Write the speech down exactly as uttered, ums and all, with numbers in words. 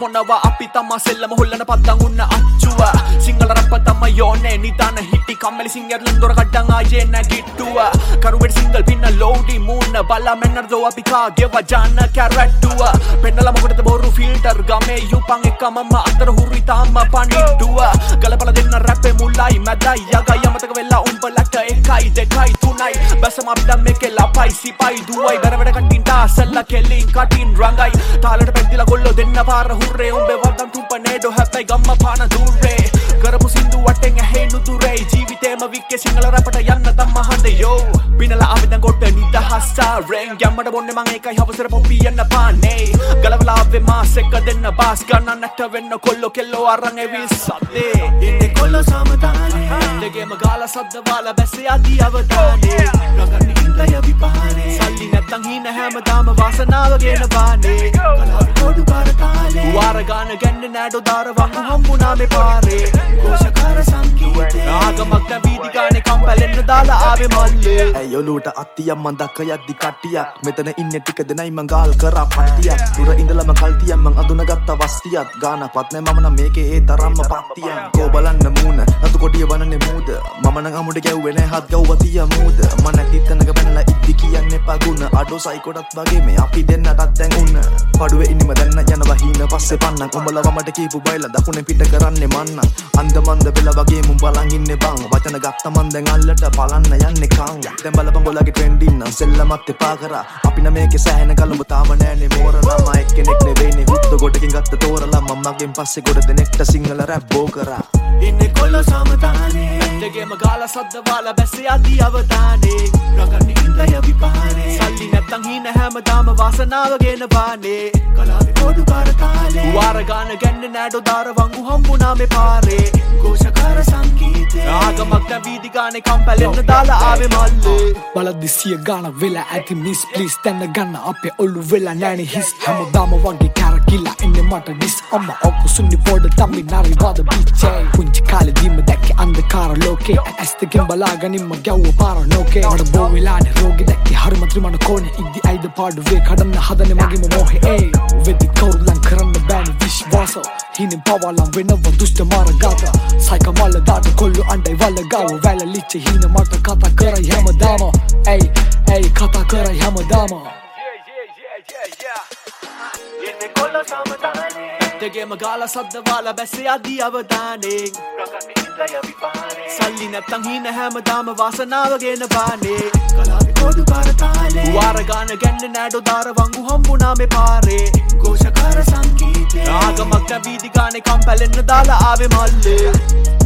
මොනවා අපි තමා සෙල්ලම හොල්ලන පද්දන් උන්න අච්චුව සිංහල රැප්ප තමයි යෝනේ නිදාන හිටි කම්මැලි සිංහලෙන් දොර කඩන් ආයේ නැගිට්ටුව කරුවෙඩ සිංගල් පින්න ලෝඩි මූන්න බලා මෙන්නර්දෝ අපි කාගේ වජාන කැරට්ටුව පෙන්නලා මොකටද බොරු ෆිල්ටර් ගමේ යුපන් එකම මම අතර හුරුයි තාම පණිට්ටුව ගලපලා දෙන්න රැප්පේ මුල්ලයි මැදයි යගයි අමතක වෙලා උඹලට එකයි දෙකයි තුනයි බැසම අපිට මේකේ ලපයි සිපයි දුවයි බරවැඩ කටින් තාසල්ලා කෙලින් කටින් රංගයි තාලට පැද්දිලා ගොල්ලෝ දෙන්න පාර හුරේ උඹේ වදන් තුම්පනේඩෝ හැප්පයි ගම්ම පාන දුරේ කරපු සින්දු වටෙන් ඇහේ නුදුරේ ජීවිතේම වික්කේ සිංහල රැපට යන්න තම හඳේ යෝ පිනලා ආවෙ දැන් කොට නිදහස්සාරෙන් ගැම්මඩ බොන්නේ මං ඒකයි හවසර පොප්පි යන්න පානේ ගලවලා ආවේ මාස් එක දෙන්න බාස් ගන්න නැට වෙන්න කොල්ලෝ කෙල්ලෝ අරන් එවි සද්දේ ඉන්නේ කොල්ලෝ සමදානේ දෙගේම ගාලා සද්ද වාලා බැස්සේ අදී අවදානේ රගන්නේ ඉඳලා විපානේ සල්ලි නැත්තම් හීන හැමදාම වාසනාව ගෙන බානේ කලාවේ කොඩු පාර තාලේ වාර ගාන ගැන්නේ නෑඩෝ දාර වංගු හම්බුනා මේ පාරේ ഘോഷකාර සංගීතේ ආගමක් නැ වීදි ගානේ කම්පැලෙන්න දාලා ආවේ මල්ලේ ඇයි ඔලුවට අත්තියක් මන් දක්ක යද්දි කට්ටියක් මෙතන ඉන්නේ ටික දෙනයි මං ගාල් කරා පට්ටියක් දුර ඉඳලම කල්තියක් මං අඳුන ගත්ත වස්තියක් ගානක්වත් නෑ මම නම් මේකේ ඒ තරම්ම පත්තියක් කෝ බලන්න මූණ අතු කොටිය වනනේ මූද මම නම් අමුඩ ගැව්වේ නෑ හත් ගව්වතිය මූද මම නැති තැනක පැනලා ඉද්දි කියන්නේ පගුණ අඩෝ සයිකොටත් වගේ මේ අපි දෙන්නටත් දැන් උන්න පඩුවේ ඉන්නෙම දැන්න යනවා හීන පස්සේ පන්නන් උඹලා වමට කීපු බයිලා දකුණෙන් පිට කරන්නේ මන්නම් අන්ද මන්ද වෙලා වගේ මුන් බලන් ඉන්නේ බං වචන ගත්ත මන් දැන් අල්ලට බලන්න යන්නේ කං දැන් බලපන් බොලගේ ට්‍රෙන්ඩින් නම් සෙල්ලමත් එපා කරා අපි නම් මේකේ සෑහෙන කලඹ තාම නෑනේ මෝරලා මම එක්කෙනෙක් නෙවෙයිනේ හුත්ත ගොඩකින් ගත්ත තෝරලා මම මගෙන් පස්සේ ගොඩ දෙනෙක්ට සිංහල රැප් බෝ කරා ඉන්නේ කොල්ලෝ සමදානේ දෙගේම ගාලා සද්ද වාලා බැස්සේ අදී අවදානේ රගන්නේ ඉඳලා විපානේ සල්ලි නැත්තම් හීන හැමදාම වාසනාව ගෙන බානේ කලාවේ කොඩු පාර තාලේ වාර ගාන ගැන්නේ නෑඩෝ දාර වංගු හම්බුනා මේ පාරේ ഘോഷකාර සංගීතේ ආගමක් නැ වීදි ගානේ කම්පැලෙන්න දාලා ආවේ මල්ලේ බලද්දි සිය ගාන වෙලා ඇති මිස් ප්ලීස් දැන ගන්න අපේ ඔල්ලු වෙලා නෑනේ හිස් හැමදාම වගේ කැරකිලා එන්නේ මට ඩිස් අම්මා ඔක්කො සුන්නි පොඩ තම්මි නාරි වාද බීචේ පුංචි කාලෙදිම දැක්කේ අන්ධකාර ලෝකේ ඇස් දෙකෙන් බලාගනින්ම ගැව්ව පාර නෝකේ මට බෝ වෙලානේ රෝගේ දැක්කේ හරිම ත්‍රිමණ කෝනේ ඉද්දි ඇයිද පාඩුවේ කඩන්න හදන්නේ මගේම මොහේ ඒ වෙදි කවුරුලන් කරන්න බෑනේ විශ්වාස හිනින් පවලම් වෙනව දුෂ්ට මාර්ගාත සයික මල්ල දාට කොල්ලු අණ්ඩයි වල ගාව වැල ලිච්ච හීන මට කතා කරයි හැමදාම ඇයි ඇයි කතා කරයි හැමදාම ඉන්නේ කොල්ලෝ සමදානේ දෙගේම ගාලා සද්ද වාලා බැස්සේ අදී අවදානේ රගන්නේ ඉඳලා විපානේ සල්ලි නැත්තම් හීන හැමදාම වාසනාව ගෙන බානේ කලාවේ කොඩු පාර තාලේ වාර ගාන ගැන්නේ නෑඩෝ දාර වංගු හම්බුනා මේ පාරේ ഘോഷකාර සංගීතේ ආගමක් නැ වීදි ගානේ කම්පැලෙන්න දාලා ආවේ මල්ලේ